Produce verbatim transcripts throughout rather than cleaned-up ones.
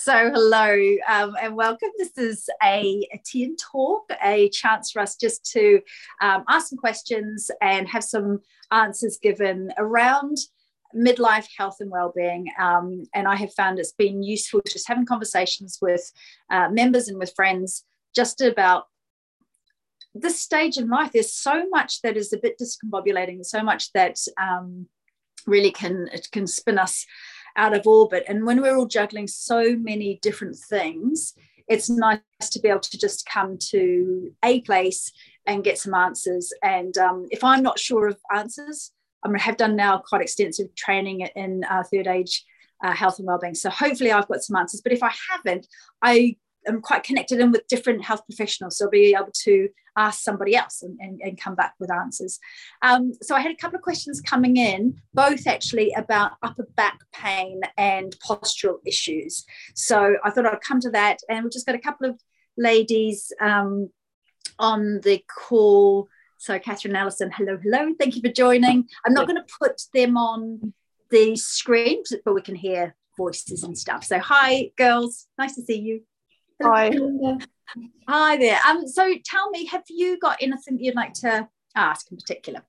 So hello um, and welcome. This is a, a tea and talk, a chance for us just to um, ask some questions and have some answers given around midlife health and well-being. Um, and I have found it's been useful just having conversations with uh, members and with friends just about this stage in life. There's so much that is a bit discombobulating, so much that um, really can, it can spin us out of orbit. And when we're all juggling so many different things, it's nice to be able to just come to a place and get some answers. And um, if I'm not sure of answers, I have done now quite extensive training in uh, third age uh, health and wellbeing. So hopefully I've got some answers. But if I haven't, I am quite connected in with different health professionals. So I'll be able to ask somebody else and, and, and come back with answers. Um, so I had a couple of questions coming in, both actually about upper back pain and postural issues. So I thought I'd come to that. And we've just got a couple of ladies um, on the call. So Catherine Allison, hello, hello. Thank you for joining. I'm not going to put them on the screen, but we can hear voices and stuff. So hi, girls. Nice to see you. Hi. Hi there. Um, so tell me, have you got anything that you'd like to ask in particular?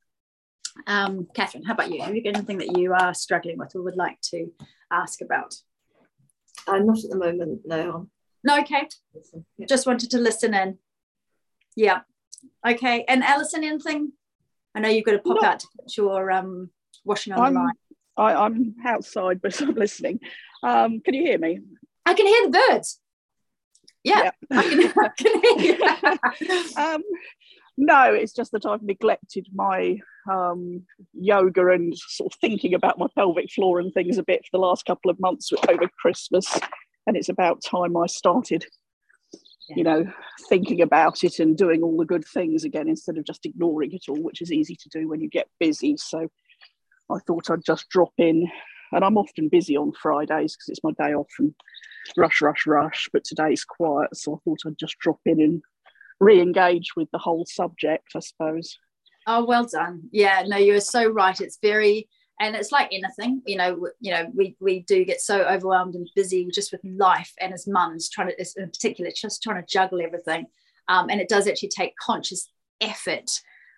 Um, Catherine, how about you? Have you got anything that you are struggling with or would like to ask about? Uh, not at the moment, no. No, okay. Yeah. Just wanted to listen in. Yeah. Okay. And Alison, anything? I know you've got to pop no. out to put your um, washing on I'm, the line. I, I'm outside, but I'm listening. Um, can you hear me? I can hear the birds. Yeah, yeah. I, can, I can hear you. um, no, it's just that I've neglected my um, yoga and sort of thinking about my pelvic floor and things a bit for the last couple of months over Christmas. And it's about time I started, yeah. you know, thinking about it and doing all the good things again instead of just ignoring it all, which is easy to do when you get busy. So I thought I'd just drop in. And I'm often busy on Fridays because it's my day off and rush, rush, rush. But today's quiet, so I thought I'd just drop in and re-engage with the whole subject, I suppose. Oh, well done. Yeah, no, you're so right. It's very, and it's like anything, you know, you know, we we do get so overwhelmed and busy just with life, and as mums, trying to, in particular, just trying to juggle everything. Um, and it does actually take conscious effort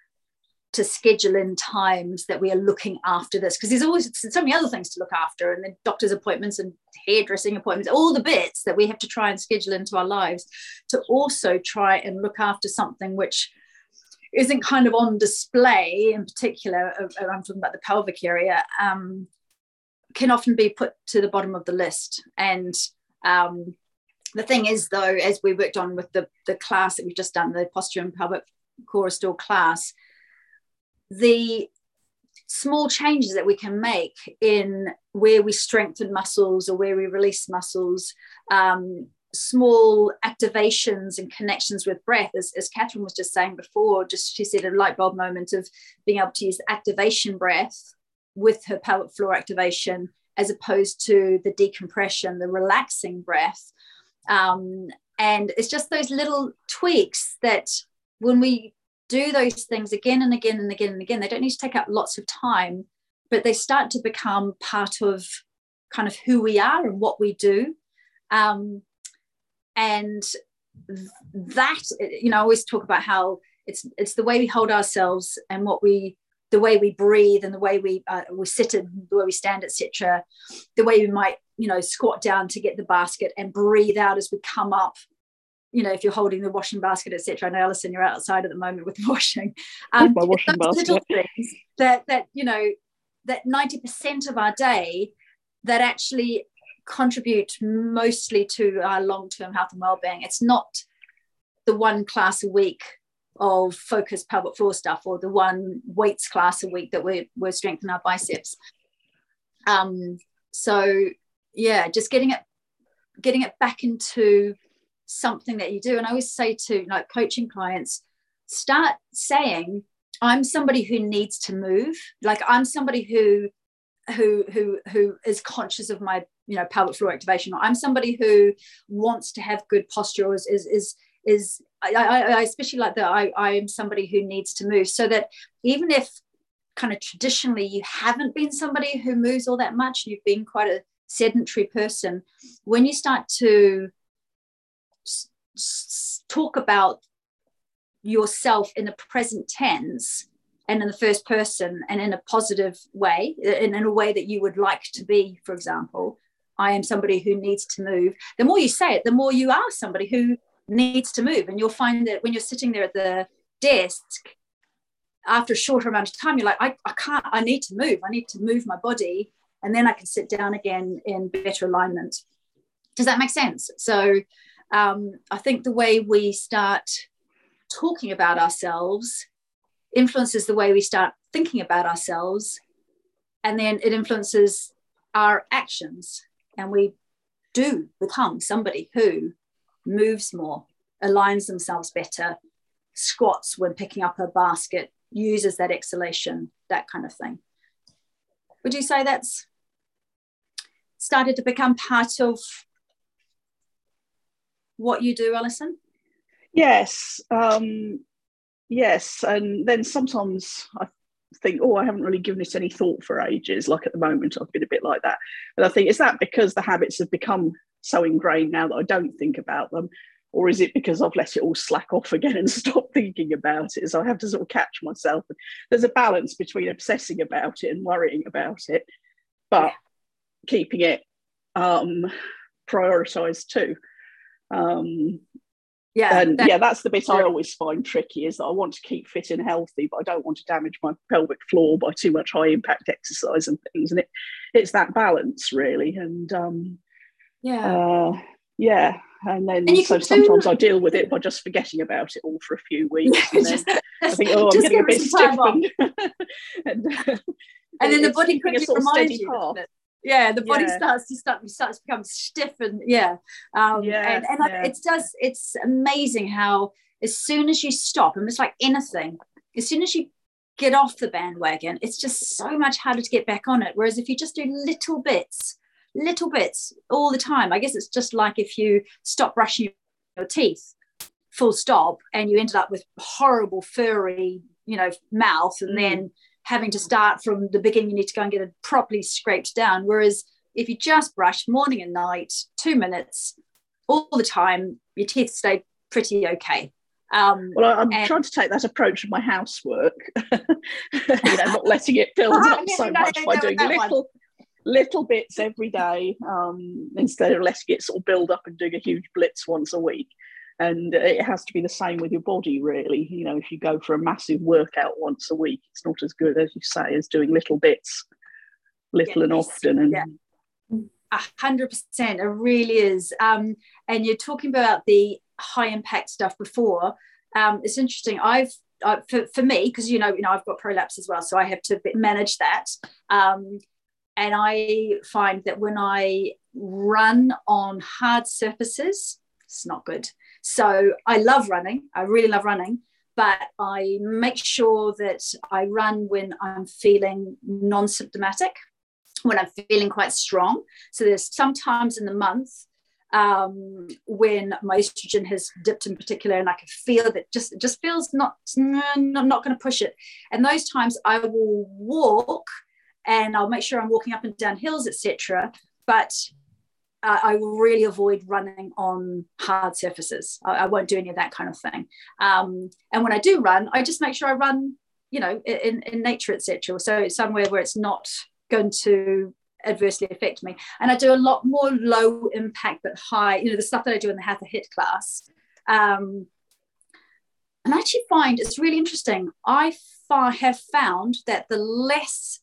to schedule in times that we are looking after this, because there's always so many other things to look after, and the doctor's appointments and hairdressing appointments, all the bits that we have to try and schedule into our lives to also try and look after something which isn't kind of on display. In particular, I'm talking about the pelvic area, um, can often be put to the bottom of the list. And um, the thing is, though, as we worked on with the, the class that we've just done, the posture and pelvic core restore class, the small changes that we can make in where we strengthen muscles or where we release muscles, um, small activations and connections with breath, as, as Catherine was just saying before, just she said a light bulb moment of being able to use the activation breath with her pelvic floor activation as opposed to the decompression, the relaxing breath. Um, and it's just those little tweaks that when we do those things again and again and again and again, they don't need to take up lots of time, but they start to become part of kind of who we are and what we do. Um, and that, you know, I always talk about how it's it's the way we hold ourselves and what we, the way we breathe and the way we uh, we sit and the way we stand, et cetera. The way we might, you know, squat down to get the basket and breathe out as we come up. You know, if you're holding the washing basket, et cetera. I know, Alison, you're outside at the moment with the washing. Um, my washing basket. Little things that, that, you know, that ninety percent of our day that actually contribute mostly to our long-term health and well-being. It's not the one class a week of focused pelvic floor stuff or the one weights class a week that we're, we're strengthening our biceps. Um, so, yeah, just getting it, getting it back into something that you do. And I always say to like coaching clients, start saying, I'm somebody who needs to move. Like I'm somebody who who who who is conscious of my, you know, pelvic floor activation. Or I'm somebody who wants to have good posture, or is is is, is I, I, I especially like that I, I am somebody who needs to move, so that even if kind of traditionally you haven't been somebody who moves all that much, you've been quite a sedentary person, when you start to s- s- talk about yourself in the present tense and in the first person and in a positive way, and in a way that you would like to be, for example, I am somebody who needs to move. The more you say it, the more you are somebody who needs to move. And you'll find that when you're sitting there at the desk, after a shorter amount of time, you're like, I, I can't, I need to move. I need to move my body. And then I can sit down again in better alignment. Does that make sense? So um, I think the way we start talking about ourselves influences the way we start thinking about ourselves. And then it influences our actions. And we do become somebody who moves more, aligns themselves better, squats when picking up a basket, uses that exhalation, that kind of thing. Would you say that's started to become part of what you do, Alison? Yes, um, yes. And then sometimes I think, oh, I haven't really given it any thought for ages. Like at the moment, I've been a bit like that. But I think, is that because the habits have become so ingrained now that I don't think about them? Or is it because I've let it all slack off again and stop thinking about it? So I have to sort of catch myself. There's a balance between obsessing about it and worrying about it, but yeah. keeping it um, prioritised too. Um, yeah, and that, yeah, that's the bit I always find tricky, is that I want to keep fit and healthy, but I don't want to damage my pelvic floor by too much high impact exercise and things. And it, it's that balance really. And um, yeah, uh, yeah. And then and so sometimes do... I deal with it by just forgetting about it all for a few weeks. Yeah, and then just, I think, oh, I'm getting a bit stiff. And, and, uh, and then the body quickly reminds you. Path. Yeah, the body yeah. starts to start starts to become stiff, and yeah, um, yeah and, and yeah. it does. It's amazing how as soon as you stop, and it's like anything, as soon as you get off the bandwagon, it's just so much harder to get back on it. Whereas if you just do little bits. little bits all the time. I guess it's just like if you stop brushing your teeth, full stop, and you ended up with horrible furry, you know, mouth, and mm. then having to start from the beginning, you need to go and get it properly scraped down. Whereas if you just brush morning and night, two minutes, all the time, your teeth stay pretty okay. Um, well, I'm and, trying to take that approach of my housework, you know, not letting it build up so much by doing little. One. little bits every day, um, instead of letting it sort of build up and doing a huge blitz once a week. And it has to be the same with your body, really. You know, if you go for a massive workout once a week, it's not as good, as you say, as doing little bits, little yes. and often. And yeah. A hundred percent, it really is. Um, and you're talking about the high impact stuff before. Um, it's interesting. I've uh, for, for me, because you know, you know, I've got prolapse as well, so I have to manage that. Um, And I find that when I run on hard surfaces, it's not good. So I love running. I really love running. But I make sure that I run when I'm feeling non-symptomatic, when I'm feeling quite strong. So there's sometimes in the month um, when my estrogen has dipped in particular, and I can feel that just, it just feels not, I'm not going to push it. And those times I will walk, and I'll make sure I'm walking up and down hills, et cetera. But uh, I will really avoid running on hard surfaces. I, I won't do any of that kind of thing. Um, and when I do run, I just make sure I run, you know, in, in nature, et cetera. So it's somewhere where it's not going to adversely affect me. And I do a lot more low impact but high, you know, the stuff that I do in the Hatha Hit class. Um, and I actually find it's really interesting. I f- have found that the less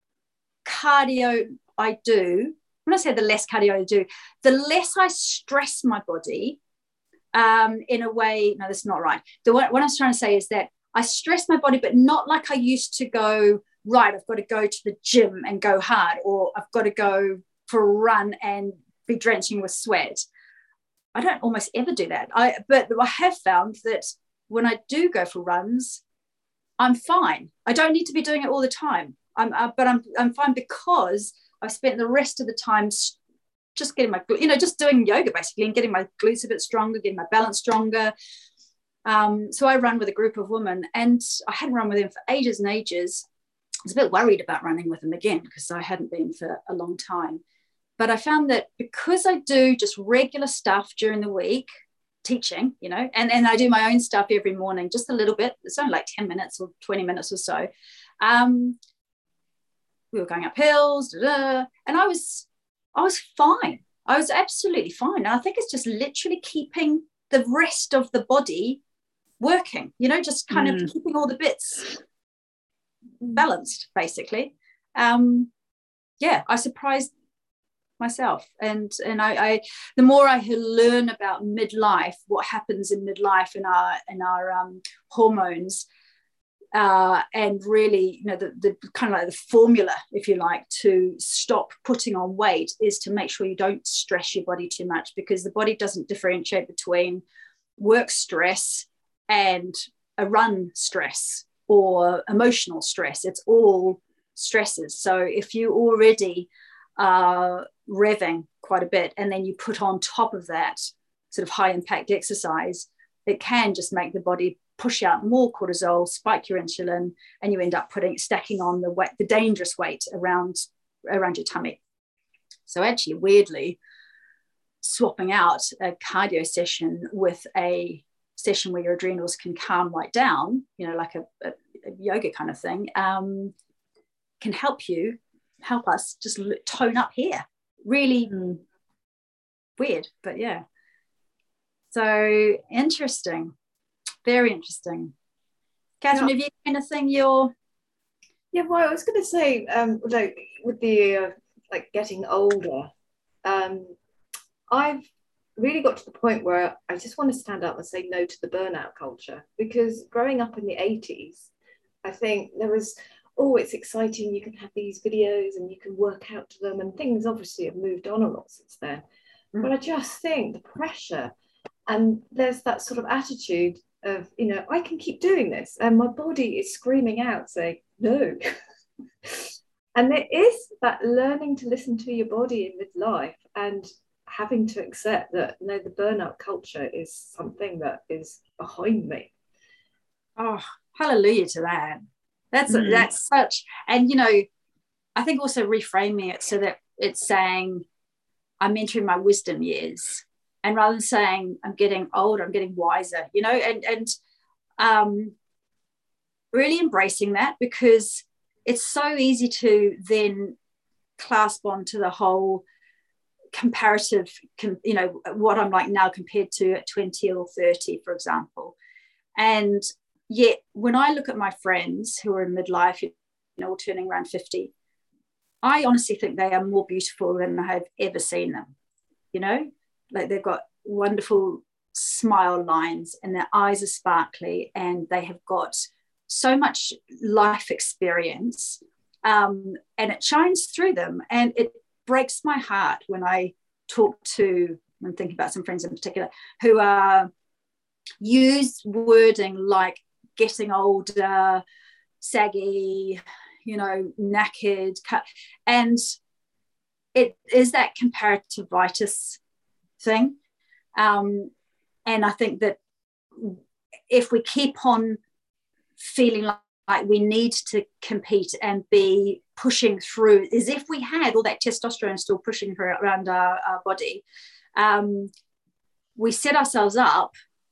cardio I do, when I say the less cardio I do, the less I stress my body um, in a way, no, that's not right. The, what, what I'm trying to say is that I stress my body, but not like I used to go, right, I've got to go to the gym and go hard, or I've got to go for a run and be drenching with sweat. I don't almost ever do that. I, but I have found that when I do go for runs, I'm fine. I don't need to be doing it all the time. I'm, uh, but I'm I'm fine because I've spent the rest of the time just getting my, you know, just doing yoga basically and getting my glutes a bit stronger, getting my balance stronger. Um, so I run with a group of women, and I hadn't run with them for ages and ages. I was a bit worried about running with them again because I hadn't been for a long time. But I found that because I do just regular stuff during the week, teaching, you know, and, and I do my own stuff every morning, just a little bit. It's only like ten minutes or twenty minutes or so. Um, we were going up hills, da, da, and I was, I was fine. I was absolutely fine. And I think it's just literally keeping the rest of the body working, you know, just kind mm. of keeping all the bits balanced, basically. Um, yeah, I surprised myself, and and I, I the more I learn about midlife, what happens in midlife in our in our um, hormones, uh, and really, you know, the, the kind of like the formula, if you like, to stop putting on weight is to make sure you don't stress your body too much, because the body doesn't differentiate between work stress and a run stress or emotional stress. It's all stresses. So if you already are revving quite a bit and then you put on top of that sort of high impact exercise, it can just make the body push out more cortisol, spike your insulin, and you end up putting stacking on the weight, the dangerous weight around around your tummy. So actually, weirdly, swapping out a cardio session with a session where your adrenals can calm right down, you know, like a, a, a yoga kind of thing, um, can help you help us just tone up here. Really mm, weird, but yeah. So interesting, very interesting. Catherine, yeah. Have you anything you're? Yeah, well, I was going to say, um, like with the uh, like getting older, um, I've really got to the point where I just want to stand up and say no to the burnout culture, because growing up in the eighties, I think there was, oh, it's exciting, you can have these videos and you can work out to them, and things obviously have moved on a lot since then. Mm. But I just think the pressure, and there's that sort of attitude of, you know, I can keep doing this, and my body is screaming out saying no. And there is that learning to listen to your body in midlife and having to accept that, no, the burnout culture is something that is behind me. Oh, hallelujah to that. That's mm. that's such, and you know, I think also reframing it so that it's saying I'm entering my wisdom years, and rather than saying I'm getting older, I'm getting wiser, you know, and and um, really embracing that, because it's so easy to then clasp onto the whole comparative, you know, what I'm like now compared to at twenty or thirty, for example. And yet when I look at my friends who are in midlife, you know, turning around fifty, I honestly think they are more beautiful than I have ever seen them. You know, like they've got wonderful smile lines and their eyes are sparkly and they have got so much life experience, um, and it shines through them. And it breaks my heart when I talk to, I'm thinking about some friends in particular, who are use wording like getting older, saggy, you know, knackered, cut, and it is that comparativitis thing. Um, and I think that if we keep on feeling like, like we need to compete and be pushing through, as if we had all that testosterone still pushing around our, our body, um, we set ourselves up,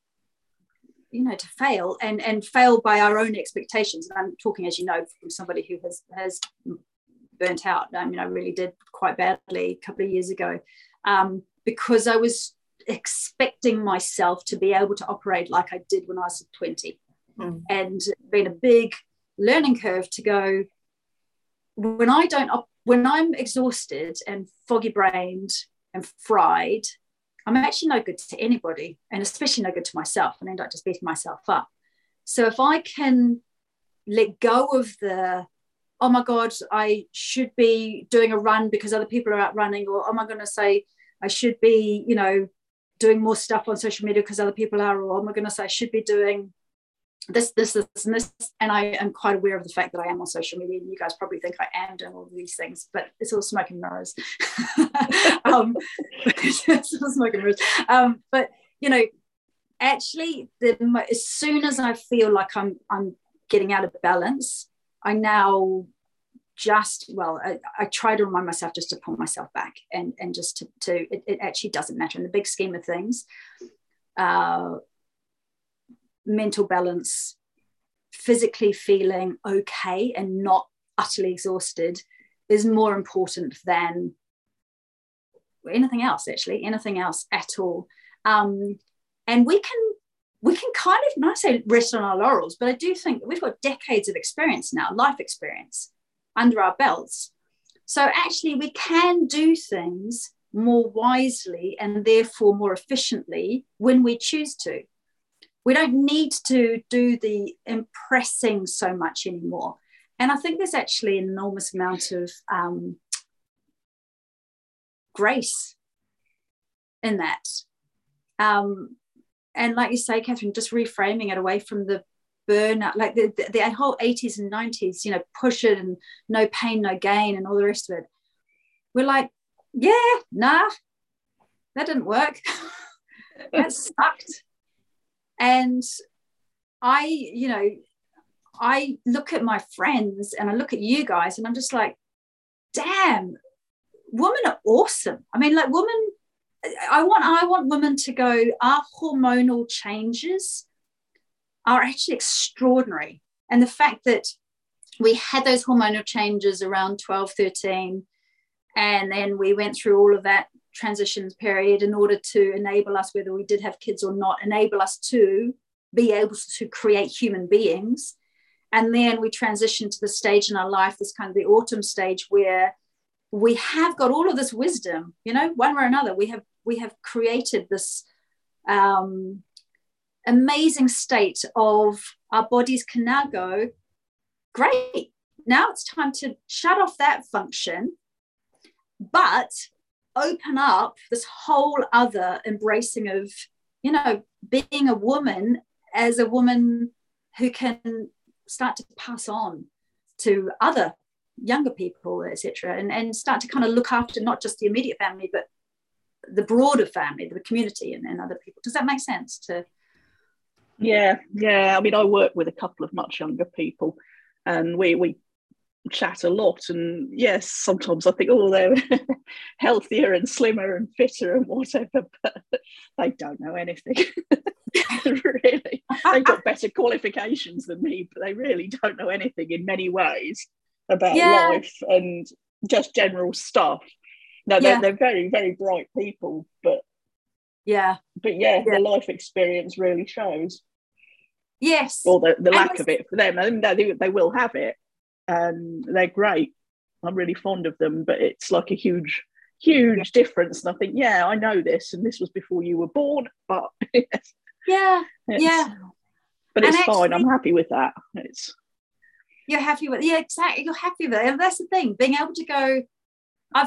you know, to fail and and fail by our own expectations. And I'm talking, as you know, from somebody who has has burnt out. I mean, I really did quite badly a couple of years ago, um, because I was expecting myself to be able to operate like I did when I was twenty. Mm. And been a big learning curve to go, when I don't op- when I'm exhausted and foggy brained and fried, I'm actually no good to anybody, and especially no good to myself, and end up just beating myself up. So if I can let go of the, oh my God, I should be doing a run because other people are out running, or oh my goodness, say I should be, you know, doing more stuff on social media because other people are, or oh my goodness, I should be doing this, this, this, and this. And I am quite aware of the fact that I am on social media, and you guys probably think I am doing all of these things, but it's all smoke and mirrors. um, it's all smoke and mirrors. Um, but you know, actually, the, as soon as I feel like I'm I'm getting out of balance, I now just, well, I, I try to remind myself just to pull myself back and, and just to, to it, it actually doesn't matter in the big scheme of things. Uh, mental balance, physically feeling okay and not utterly exhausted is more important than anything else, actually, anything else at all. Um, and we can we can kind of, not say rest on our laurels, but I do think we've got decades of experience now, life experience under our belts. So actually we can do things more wisely and therefore more efficiently when we choose to. We don't need to do the impressing so much anymore. And I think there's actually an enormous amount of um, grace in that. Um, and like you say, Catherine, just reframing it away from the burnout, like the, the, the whole eighties and nineties, you know, push it and no pain, no gain and all the rest of it. We're like, yeah, nah, that didn't work. That sucked. And I, you know, I look at my friends and I look at you guys and I'm just like, damn, women are awesome. I mean, like women, I want, I want women to go, our hormonal changes are actually extraordinary. And the fact that we had those hormonal changes around twelve, thirteen, and then we went through all of that transitions period in order to enable us, whether we did have kids or not, enable us to be able to create human beings. And then we transitioned to the stage in our life, this kind of the autumn stage, where we have got all of this wisdom, you know, one way or another. We have we have created this um, amazing state of our bodies can now go, great, now it's time to shut off that function, but open up this whole other embracing of, you know, being a woman as a woman who can start to pass on to other younger people, et cetera, and, and start to kind of look after not just the immediate family, but the broader family, the community, and, and other people. Does that make sense? To Yeah, yeah. I mean, I work with a couple of much younger people, and we we chat a lot. And yes, sometimes I think, oh, they're healthier and slimmer and fitter and whatever, but they don't know anything. Really, they've got better qualifications than me, but they really don't know anything in many ways about yeah. life and just general stuff. No, they're, yeah. they're very, very bright people, but yeah, but yeah, yeah. the life experience really shows. Yes, or the, the lack was, of it for them. And they, they will have it, and they're great. I'm really fond of them, but it's like a huge, huge yeah. difference. And I think, yeah, I know this, and this was before you were born, but yes, yeah, it's, yeah. But it's and fine. actually, I'm happy with that. It's you're happy with yeah, exactly. You're happy with it, and that's the thing. Being able to go, I've.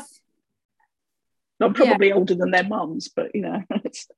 I'm probably yeah. older than their mums, but you know, it's...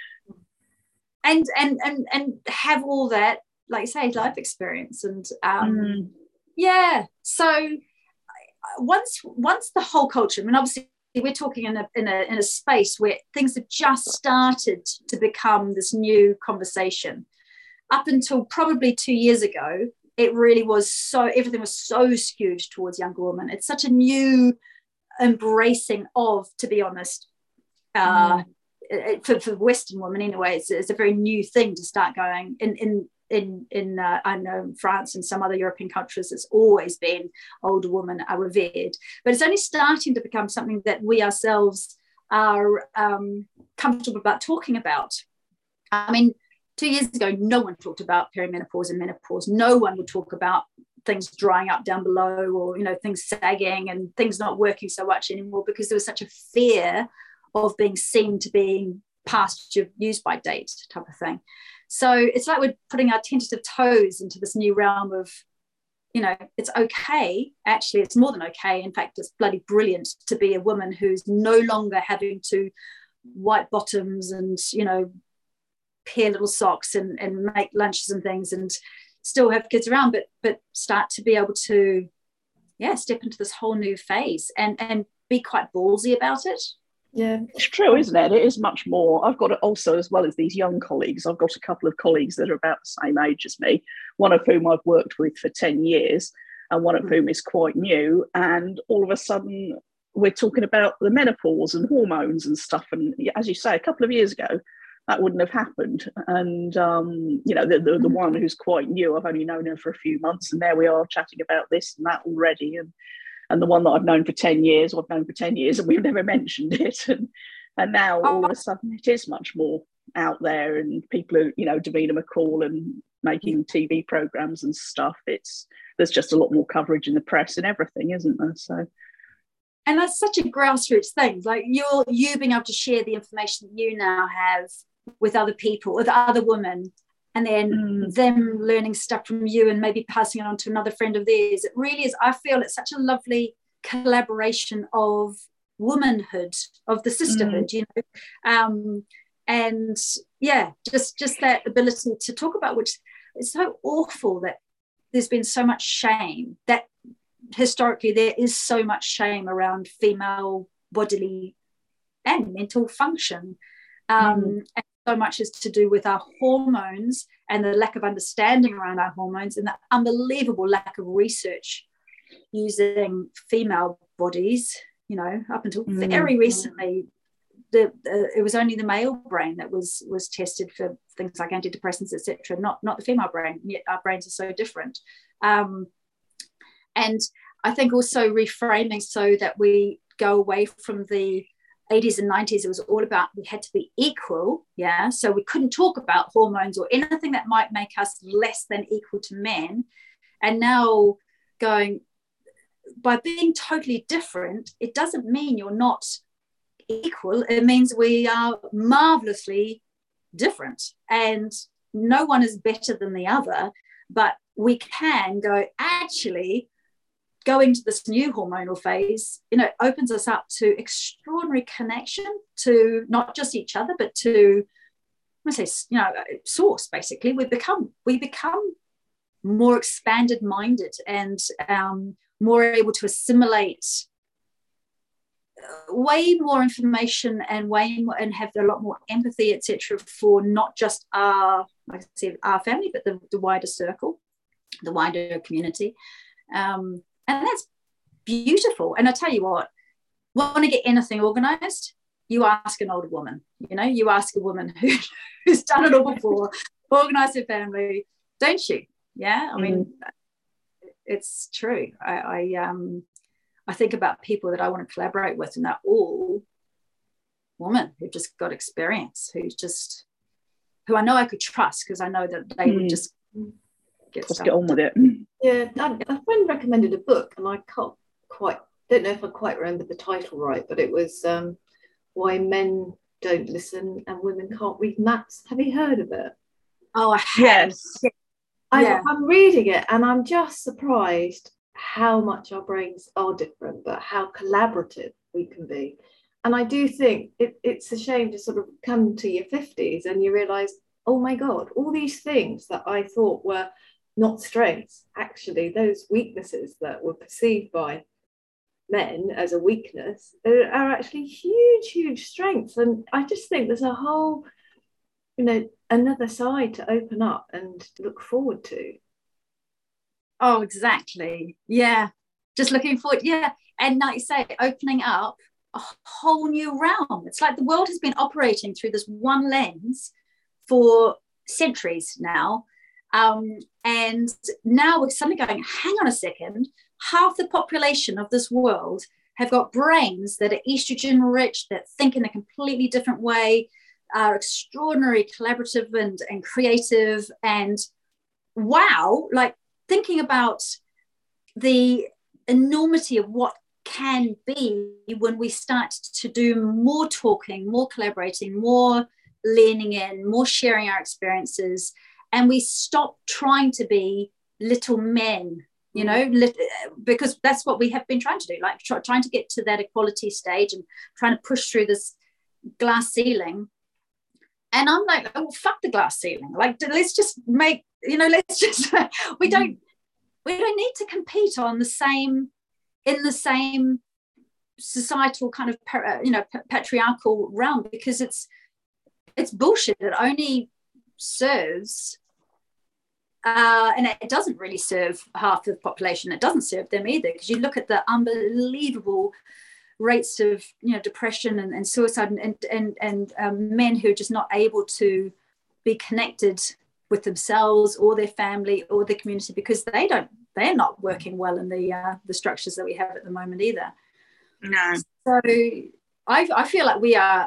and and and and have all that, like you say, life experience, and um, mm. yeah. So once once the whole culture, I mean, obviously we're talking in a in a in a space where things have just started to become this new conversation. Up until probably two years ago, it really was so everything was so skewed towards younger women. It's such a new embracing of, to be honest, uh, mm. it, for, for Western women anyway, it's, it's a very new thing to start going in in in in uh, I know in France and some other European countries. It's always been older women are revered, but it's only starting to become something that we ourselves are um, comfortable about talking about. I mean, two years ago, no one talked about perimenopause and menopause. No one would talk about things drying up down below, or you know, things sagging and things not working so much anymore, because there was such a fear of being seen to being past your use by date type of thing. So it's like we're putting our tentative toes into this new realm of, you know, it's okay. Actually, it's more than okay. In fact, it's bloody brilliant to be a woman who's no longer having to white bottoms and, you know, pair little socks and, and make lunches and things and still have kids around, but but start to be able to, yeah, step into this whole new phase and and be quite ballsy about it. Yeah, it's true, isn't it? It is much more. I've got it also, as well as these young colleagues, I've got a couple of colleagues that are about the same age as me, one of whom I've worked with for ten years, and one of whom is quite new. And all of a sudden, we're talking about the menopause and hormones and stuff. And as you say, a couple of years ago, that wouldn't have happened. And, um, you know, the, the, the one who's quite new, I've only known her for a few months, and there we are chatting about this and that already. And and the one that I've known for ten years, I've known for ten years, and we've never mentioned it. And, and now all of a sudden it is much more out there, and people are, you know, Davina McCall and making T V programmes and stuff. It's there's just a lot more coverage in the press and everything, isn't there? So, and that's such a grassroots thing. Like you're you being able to share the information that you now have with other people, with other women, and then mm. them learning stuff from you and maybe passing it on to another friend of theirs. It really is. I feel it's such a lovely collaboration of womanhood, of the sisterhood, mm. you know. Um, and yeah, just just that ability to talk about, which is so awful that there's been so much shame, that historically there is so much shame around female bodily and mental function. Um, mm. And so much is to do with our hormones and the lack of understanding around our hormones, and the unbelievable lack of research using female bodies. You know, up until mm. very recently, the uh, it was only the male brain that was was tested for things like antidepressants, et cetera. Not not the female brain. Yet our brains are so different. Um, and I think also reframing so that we go away from the eighties and nineties. It was all about we had to be equal, yeah. So we couldn't talk about hormones or anything that might make us less than equal to men. And now going, by being totally different, it doesn't mean you're not equal. It means we are marvelously different, and no one is better than the other. But we can go, actually, going to this new hormonal phase, you know, opens us up to extraordinary connection to not just each other, but to, I say, you know, source. Basically, we become we become more expanded minded and um, more able to assimilate way more information and way more, and have a lot more empathy, et cetera, for not just our, like I said, our family, but the, the wider circle, the wider community. Um, And that's beautiful. And I tell you what, want to get anything organised, you ask an older woman, you know, you ask a woman who, who's done it all before, organised her family, don't you? Yeah, I mean, mm. it's true. I, I, um, I think about people that I want to collaborate with, and they're all women who've just got experience, who's just, who I know I could trust, because I know that they mm. would just get, just get on with it. Yeah, a friend recommended a book, and I can't quite, don't know if I quite remember the title right, but it was um, Why Men Don't Listen and Women Can't Read Maths. Have you heard of it? Oh, I have. Yes. I, yeah. I'm reading it, and I'm just surprised how much our brains are different, but how collaborative we can be. And I do think it, it's a shame to sort of come to your fifties and you realise, oh my God, all these things that I thought were not strengths, actually those weaknesses that were perceived by men as a weakness are, are actually huge, huge strengths. And I just think there's a whole, you know, another side to open up and look forward to. Oh, exactly. Yeah. Just looking forward. Yeah. And like you say, opening up a whole new realm. It's like the world has been operating through this one lens for centuries now. Um, and now we're suddenly going, hang on a second, half the population of this world have got brains that are estrogen rich, that think in a completely different way, are extraordinary, collaborative and, and creative. And wow, like thinking about the enormity of what can be when we start to do more talking, more collaborating, more leaning in, more sharing our experiences. And we stop trying to be little men, you know, lit- because that's what we have been trying to do, like try- trying to get to that equality stage and trying to push through this glass ceiling. And I'm like, oh, fuck the glass ceiling. Like, let's just make, you know, let's just, we don't, we don't need to compete on the same, in the same societal kind of, you know, patriarchal realm, because it's, it's bullshit. It only serves uh, and it doesn't really serve half the population. It doesn't serve them either, because you look at the unbelievable rates of, you know, depression and, and suicide, and and and, and um, men who are just not able to be connected with themselves or their family or the community, because they don't they're not working well in the uh, the structures that we have at the moment either. No. So I I feel like we are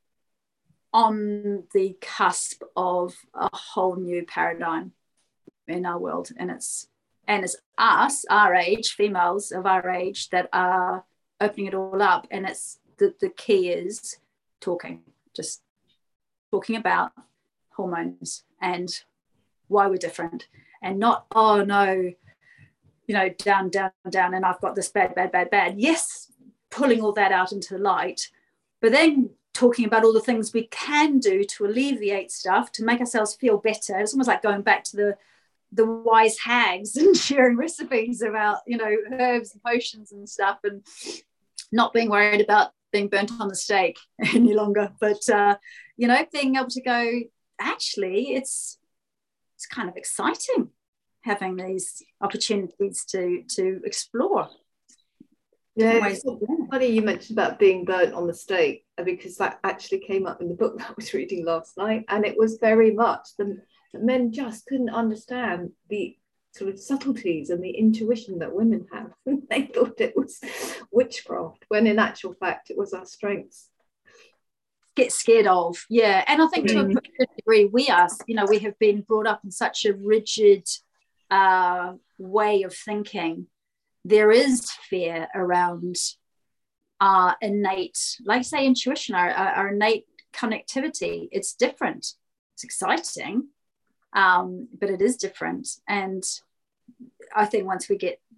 on the cusp of a whole new paradigm in our world, and it's and it's us, our age, females of our age, that are opening it all up. And it's the, the key is talking, just talking about hormones and why we're different, and not, oh no, you know, down, down, down, and I've got this bad, bad, bad, bad. Yes, pulling all that out into the light, but then talking about all the things we can do to alleviate stuff, to make ourselves feel better. It's almost like going back to the the wise hags and sharing recipes about, you know, herbs and potions and stuff, and not being worried about being burnt on the stake any longer, but uh, you know, being able to go, actually, it's it's kind of exciting having these opportunities to to explore. Yeah, it's funny you mentioned about being burnt on the stake, because that actually came up in the book that I was reading last night, and it was very much the, the men just couldn't understand the sort of subtleties and the intuition that women have. They thought it was witchcraft, when in actual fact it was our strengths. Get scared of, yeah. And I think mm. to a degree we are, you know, we have been brought up in such a rigid uh, way of thinking. There is fear around our innate, like I say, intuition, our, our innate connectivity. It's different. It's exciting, um, but it is different. And I think once we get,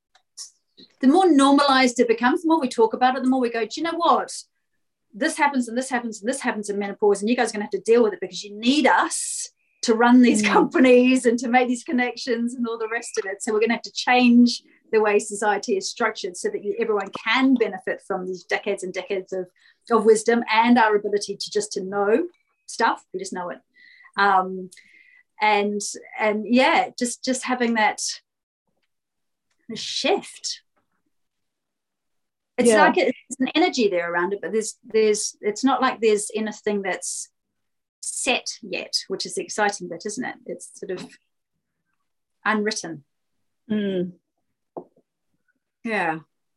the more normalized it becomes, the more we talk about it, the more we go, do you know what? This happens and this happens and this happens in menopause, and you guys are going to have to deal with it, because you need us to run these mm. companies and to make these connections and all the rest of it. So we're going to have to change the way society is structured so that you, everyone can benefit from these decades and decades of, of wisdom and our ability to just to know stuff. We just know it. Um, and and yeah, just just having that shift. It's yeah. like it's an energy there around it, but there's there's it's not like there's anything that's set yet, which is the exciting bit, isn't it? It's sort of unwritten. Mm. Yeah.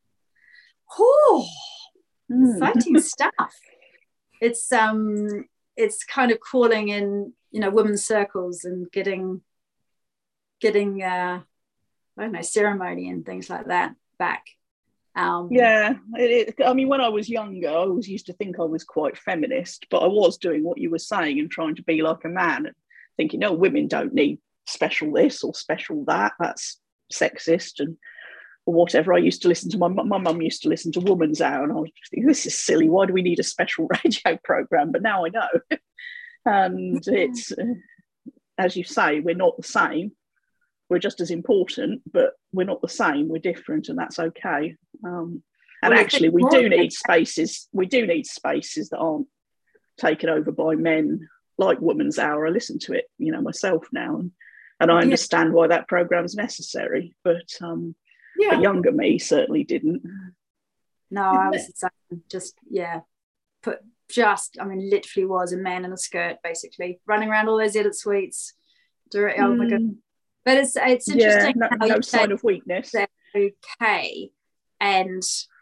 Oh, mm. exciting stuff. It's um it's kind of calling in, you know, women's circles and getting getting uh I don't know, ceremony and things like that back. Um, yeah, it, it, I mean, when I was younger, I always used to think I was quite feminist, but I was doing what you were saying and trying to be like a man and thinking, no, women don't need special this or special that. That's sexist and or whatever. I used to listen to my my mum used to listen to Woman's Hour, and I was thinking, this is silly. Why do we need a special radio program? But now I know, and it's uh, as you say, we're not the same. We're just as important, but we're not the same. We're different, and that's okay. Um, and well, actually, we do need spaces. We do need spaces that aren't taken over by men, like Woman's Hour. I listen to it, you know, myself now, and, and I understand yeah. why that program's necessary. But um, yeah. but younger me certainly didn't. No, I was the same. Just yeah, put just. I mean, literally was a man in a skirt, basically running around all those edit suites. Direct, oh my god. But it's it's interesting. Yeah, no, how no sign of weakness. Okay, and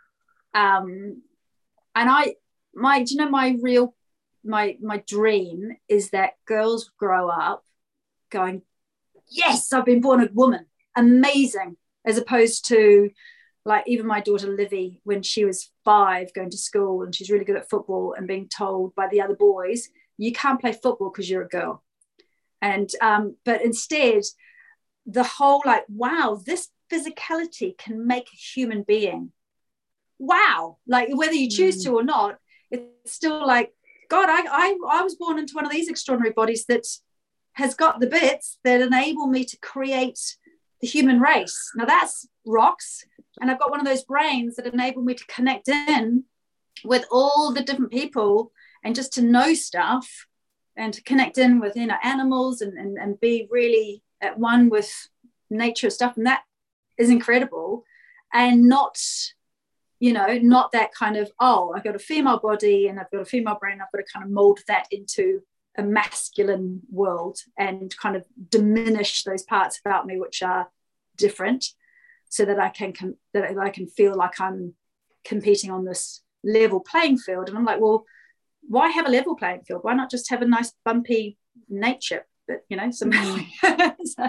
um, and I my do you know my real my my dream is that girls grow up going, yes, I've been born a woman, amazing, as opposed to like even my daughter Livy when she was five going to school and she's really good at football and being told by the other boys, you can't play football because you're a girl, and um, but instead. The whole like, wow, this physicality can make a human being. Wow. Like whether you choose mm. to or not, it's still like, God, I, I, I was born into one of these extraordinary bodies that has got the bits that enable me to create the human race. Now that's rocks. And I've got one of those brains that enable me to connect in with all the different people and just to know stuff and to connect in with, you know, animals and, and, and be really at one with nature stuff, and that is incredible. And not, you know, not that kind of, oh, I've got a female body and I've got a female brain, I've got to kind of mold that into a masculine world and kind of diminish those parts about me which are different, so that I can com- that I can feel like I'm competing on this level playing field. And I'm like, well, why have a level playing field? Why not just have a nice bumpy nature? But you know, some so,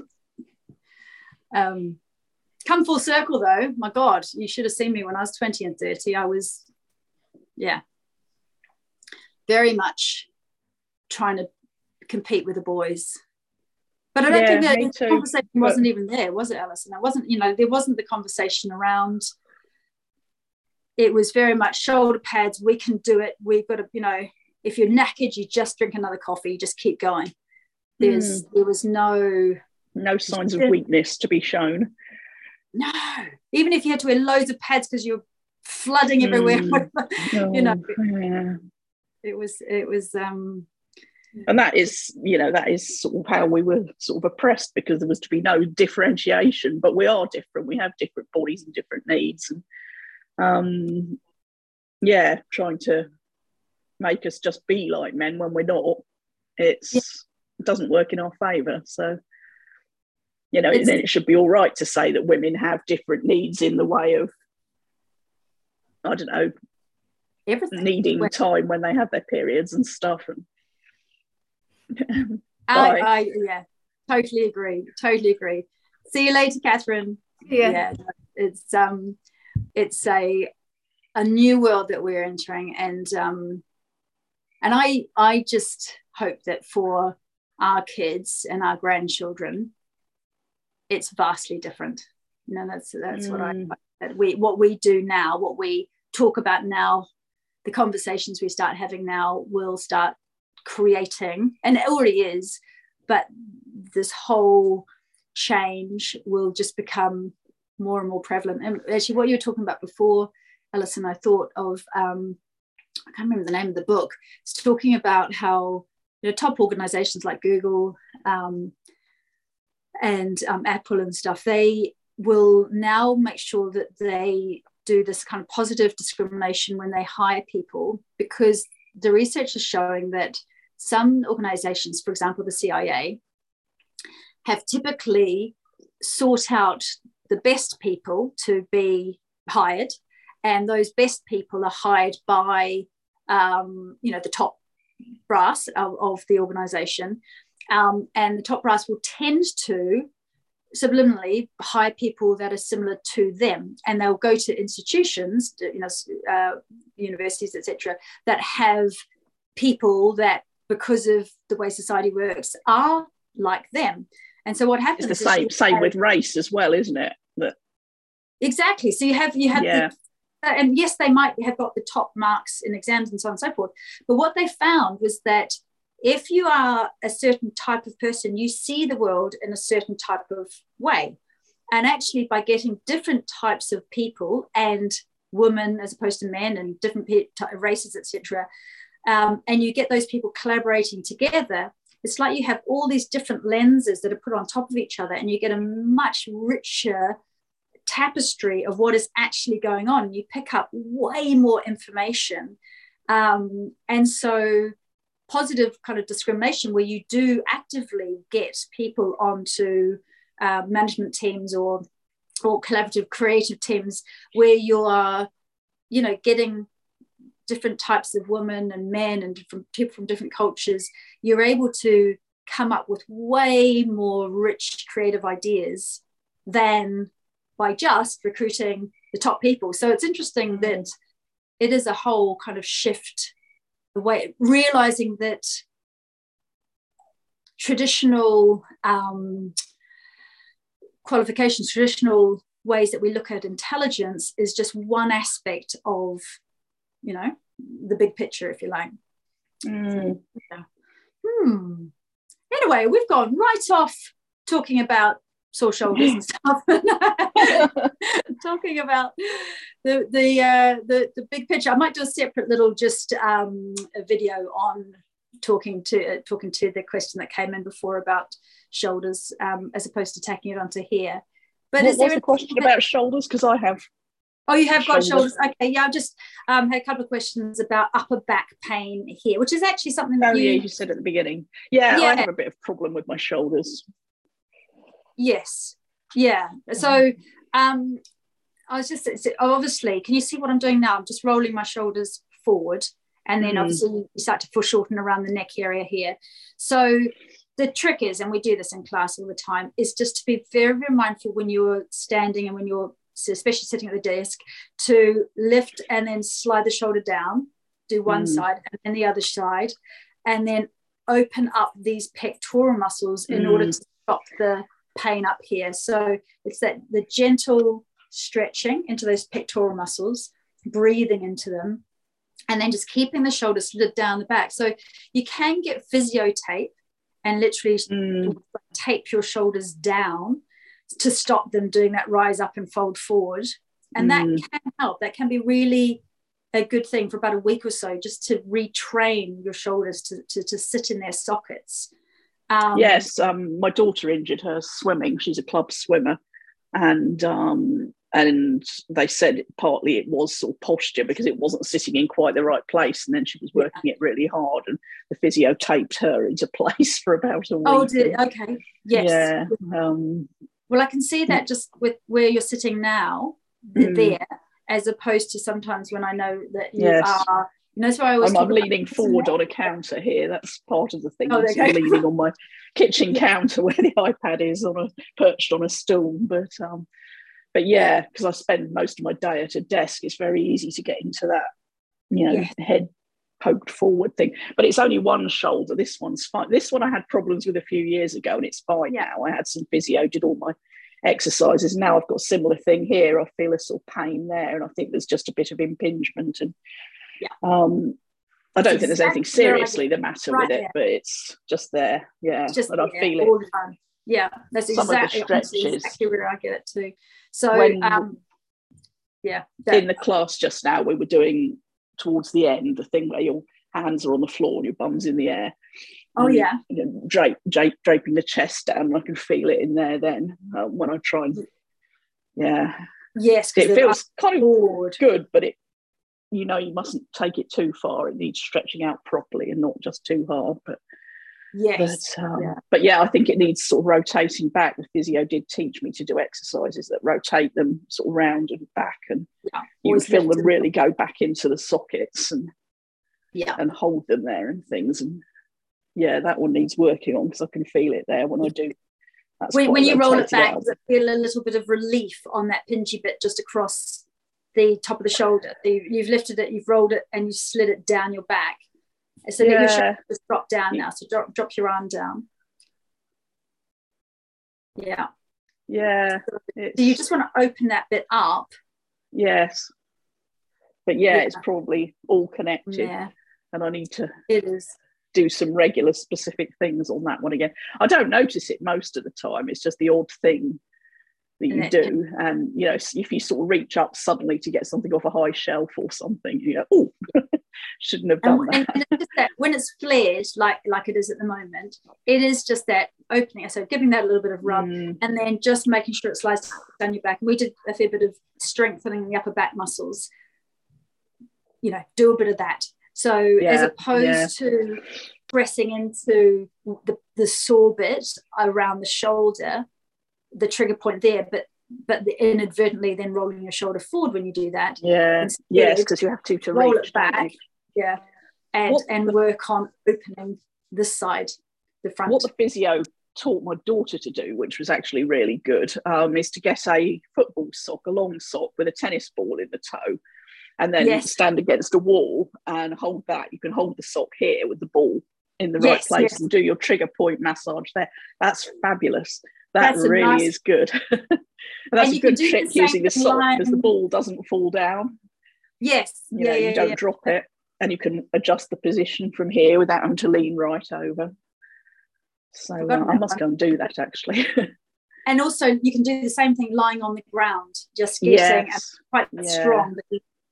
um, come full circle though. My God, you should have seen me when I was twenty and thirty. I was, yeah, very much trying to compete with the boys. But I don't Yeah, think that me the too, conversation but- wasn't even there, was it, Alison? It wasn't, you know, there wasn't the conversation around. It was very much shoulder pads. We can do it. We've got to, you know, if you're knackered, you just drink another coffee. You just keep going. There's, Mm. there was no, No signs of weakness to be shown. no. Even if you had to wear loads of pads because you're flooding everywhere, Mm. you know, Oh, yeah. it was, it was, um, And that is, you know, that is sort of how we were sort of oppressed, because there was to be no differentiation. But we are different. We have different bodies and different needs. And um, yeah, trying to make us just be like men when we're not, it's Yeah. it doesn't work in our favour. So, you know, It's- then it should be all right to say that women have different needs in the way of, I don't know, everything. needing Well, time when they have their periods and stuff. And I, Bye. I, yeah, totally agree. Totally agree. See you later, Catherine. Yeah. Yeah, it's um, it's a a new world that we're entering, and um, and I I just hope that for our kids and our grandchildren, it's vastly different. You know, that's that's what I Mm. that we what we do now, what we talk about now, the conversations we start having now will start creating, and it already is, but this whole change will just become more and more prevalent. And actually what you were talking about before, Alison, I thought of um I can't remember the name of the book. It's talking about how, you know, top organizations like Google um and um, Apple and stuff, they will now make sure that they do this kind of positive discrimination when they hire people, because the research is showing that some organizations, for example, the C I A, have typically sought out the best people to be hired, and those best people are hired by, um, you know, the top brass of, of the organization, um, and the top brass will tend to subliminally hire people that are similar to them, and they'll go to institutions, you know, uh, universities, et cetera, that have people that, because of the way society works, are like them. And so what happens It's is the same you same have- with race as well, isn't it? That exactly. So you have you have Yeah. the, and yes, they might have got the top marks in exams and so on and so forth. But what they found was that if you are a certain type of person, you see the world in a certain type of way. And actually, by getting different types of people, and women as opposed to men, and different pe- races, et cetera, um, and you get those people collaborating together, it's like you have all these different lenses that are put on top of each other, and you get a much richer tapestry of what is actually going on. You pick up way more information. Um, and so positive kind of discrimination, where you do actively get people onto uh, management teams or or collaborative creative teams, where you are, you know, getting different types of women and men and different people from different cultures, you're able to come up with way more rich creative ideas than by just recruiting the top people. So it's interesting that it is a whole kind of shift, the way, realizing that traditional um, qualifications, traditional ways that we look at intelligence is just one aspect of, you know, the big picture, if you like. Mm. Yeah. Hmm. Anyway, we've gone right off talking about sore shoulders and stuff, talking about the the, uh, the the big picture. I might do a separate little just um, a video on talking to uh, talking to the question that came in before about shoulders, um, as opposed to taking it onto here. But what is there was the question that, about shoulders? Because I have. Oh, you have got shoulders. shoulders. Okay, yeah. I've just um, had a couple of questions about upper back pain here, which is actually something that oh, you, yeah, you said at the beginning. Yeah, yeah, I have a bit of problem with my shoulders. Yes. Yeah. So um, I was just obviously, can you see what I'm doing now? I'm just rolling my shoulders forward, and then mm. obviously you start to foreshorten around the neck area here. So the trick is, and we do this in class all the time, is just to be very, very mindful when you're standing and when you're especially sitting at the desk, to lift and then slide the shoulder down, do one mm. side and then the other side, and then open up these pectoral muscles in mm. order to stop the pain up here. So it's that the gentle stretching into those pectoral muscles, breathing into them, and then just keeping the shoulders slid down the back. So you can get physio tape and literally mm. tape your shoulders down to stop them doing that rise up and fold forward. And mm. that can help. That can be really a good thing for about a week or so, just to retrain your shoulders to, to, to sit in their sockets. Um, yes, um, my daughter injured her swimming. She's a club swimmer. And um, and they said partly it was sort of posture because it wasn't sitting in quite the right place. And then she was working yeah. it really hard, and the physio taped her into place for about a week. Oh, did it? Okay. Yes. Yeah. Um, well, I can see that just with where you're sitting now, mm. there, as opposed to sometimes when I know that you yes. are, you know, that's why I always I'm, I'm leaning forward on a counter here. That's part of the thing. Oh, I'm sort of leaning on my kitchen counter where the iPad is on a perched on a stool. But um, but yeah, because I spend most of my day at a desk, it's very easy to get into that, you know, yes. head poked forward thing. But it's only one shoulder. This one's fine. This one I had problems with a few years ago, and it's fine yeah. now. I had some physio, did all my exercises. Now I've got a similar thing here. I feel a sort of pain there, and I think there's just a bit of impingement. And yeah. um, I don't think there's anything seriously the matter right with it, there. But it's just there. Yeah, it's just and I feel it. All the time. Yeah, that's Some exactly, of the stretches, exactly where I get it too. So, when, um, yeah. That, in the class just now, we were doing towards the end the thing where your hands are on the floor and your bum's in the air. Oh, and, yeah. You know, drape, drape, draping the chest down. I can feel it in there then uh, when I try and, yeah. Yes. It feels kind of good, but it, you know, you mustn't take it too far. It needs stretching out properly and not just too hard. But yes, but, um, yeah. but yeah, I think it needs sort of rotating back. The physio did teach me to do exercises that rotate them sort of round and back, and yeah, you can feel them really go back into the sockets and yeah, and hold them there and things. And yeah, that one needs working on because I can feel it there when I do. That's when when you roll it back, out. does it feel a little bit of relief on that pinchy bit just across the top of the shoulder? You, you've lifted it, you've rolled it, and you slid it down your back. So yeah. Your shoulder just drop down now. So drop, drop your arm down. Yeah. Yeah. So, so you just want to open that bit up. Yes. But yeah, yeah. it's probably all connected. Yeah. And I need to it is. do some regular specific things on that one again. I don't notice it most of the time. It's just the odd thing that you do, and you know, if you sort of reach up suddenly to get something off a high shelf or something, you go, oh, shouldn't have done and, that. And it's just that when it's flared like like it is at the moment, it is just that opening, so giving that a little bit of rub, mm. and then just making sure it slides down your back. And we did a fair bit of strengthening the upper back muscles, you know, do a bit of that. So yeah, as opposed yeah. to pressing into the, the sore bit around the shoulder, the trigger point there, but but the inadvertently then rolling your shoulder forward when you do that. Yeah, Instead, yes, because you have to to roll reach it back. Yeah, and what, and work on opening this side, the front. What the physio taught my daughter to do, which was actually really good, um, is to get a football sock, a long sock with a tennis ball in the toe, and then yes. stand against a wall and hold that. You can hold the sock here with the ball in the yes, right place yes. and do your trigger point massage there. That's fabulous. That that's really nice... is good. And that's and a good trick using the sock line... because the ball doesn't fall down. Yes. You yeah, know, yeah, you don't yeah. drop it, and you can adjust the position from here without having to lean right over. So uh, I must go and do that actually. And also you can do the same thing lying on the ground, just getting yes. quite yeah. strong, but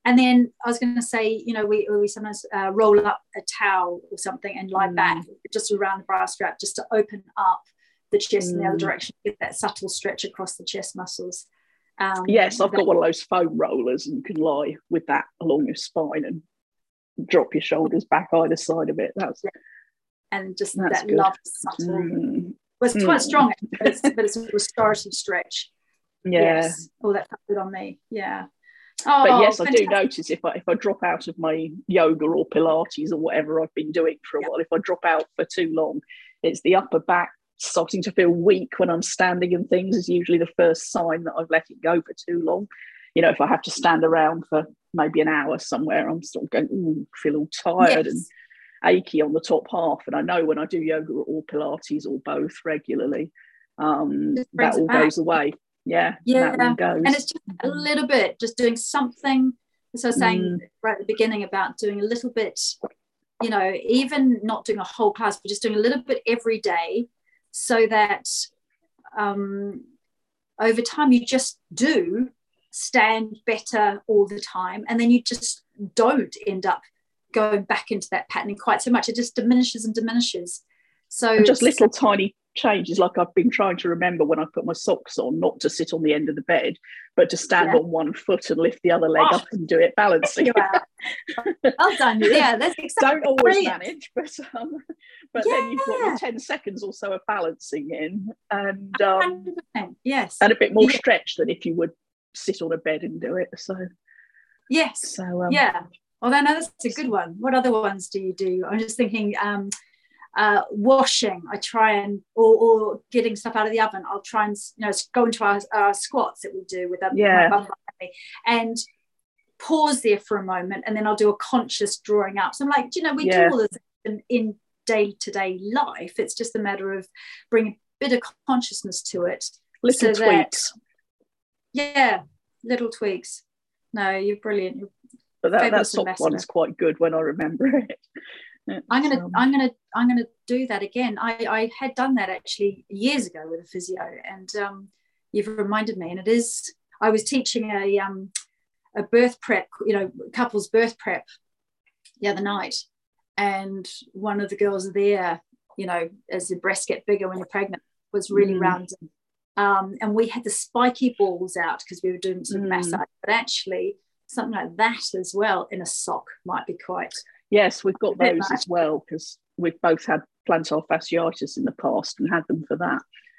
And then I was going to say, you know, we, we sometimes uh, roll up a towel or something and lie mm. back just around the bra strap, just to open up the chest mm. in the other direction, get that subtle stretch across the chest muscles. Um, yes, I've got one of those foam rollers, and you can lie with that along your spine and drop your shoulders back either side of it. That's and just that good. Love subtle. Mm. Well, it's quite mm. strong, but it's, but it's a restorative stretch. Yeah. Yes. Oh, that felt good on me. Yeah. Oh, but yes, fantastic. I do notice if I if I drop out of my yoga or Pilates or whatever I've been doing for a yep. while, if I drop out for too long, it's the upper back starting to feel weak when I'm standing and things is usually the first sign that I've let it go for too long. You know, if I have to stand around for maybe an hour somewhere, I'm sort of going, ooh, feel all tired yes. and achy on the top half. And I know when I do yoga or Pilates or both regularly, um, that all goes away. Yeah, yeah, that goes. And it's just a little bit, just doing something. As I was saying mm. right at the beginning about doing a little bit, you know, even not doing a whole class, but just doing a little bit every day, so that um, over time you just do stand better all the time, and then you just don't end up going back into that pattern quite so much. It just diminishes and diminishes. So and just little tiny changes, like I've been trying to remember when I put my socks on not to sit on the end of the bed, but to stand yeah. on one foot and lift the other leg oh. up and do it balancing. Well done. Yeah, that's exactly. Don't always brilliant. manage, but um, but yeah. then you've got your ten seconds or so of balancing in, and um, one hundred percent. Yes, and a bit more yeah. stretch than if you would sit on a bed and do it. So yes, so um, yeah. Although no, that's a good one. What other ones do you do? I'm just thinking. Um, Uh, washing, I try and or, or getting stuff out of the oven. I'll try and you know go into our, our squats that we do with um, yeah. my family and pause there for a moment, and then I'll do a conscious drawing up. So I'm like, you know, we yeah. do all this in, in day-to-day life. It's just a matter of bringing a bit of consciousness to it. Little so tweaks. That, yeah, little tweaks. No, you're brilliant. You're but that, that sock one's quite good when I remember it. I'm gonna, um, I'm gonna, I'm gonna do that again. I, I had done that actually years ago with a physio, and um, you've reminded me. And it is, I was teaching a um, a birth prep, you know, couples birth prep the other night, and one of the girls there, you know, as the breasts get bigger when you're pregnant, was really mm. rounded, um, and we had the spiky balls out because we were doing some mm. massage. But actually, something like that as well in a sock might be quite. Yes, we've got those as well because we've both had plantar fasciitis in the past and had them for that.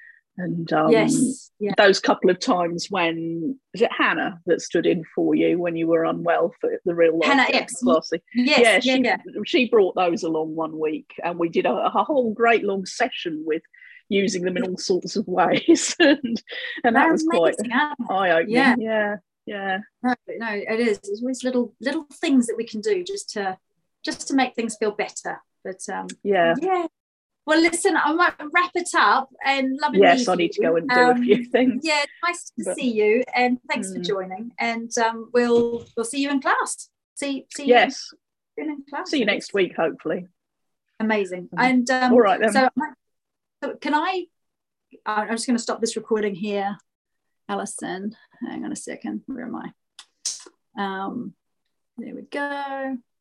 And um, yes, yeah. those couple of times when, is it Hannah that stood in for you when you were unwell for the real life? Hannah X. Classy? Yes, yeah, she, yeah, yeah. she brought those along one week, and we did a, a whole great long session with using them in all sorts of ways. and and that was amazing, quite eye-opening. Yeah, yeah. yeah. No, no, it is. It's always little little things that we can do just to just to make things feel better. But um, yeah, yeah. Well, listen, I might wrap it up and love and yes, I need to go and do um, a few things. Yeah, nice to but, see you, and thanks mm. for joining. And um, we'll we'll see you in class. See, see yes. you in class. See you next week, hopefully. Amazing. And um, all right then. So, so can I? I'm just going to stop this recording here, Alison. Hang on a second. Where am I? Um, there we go.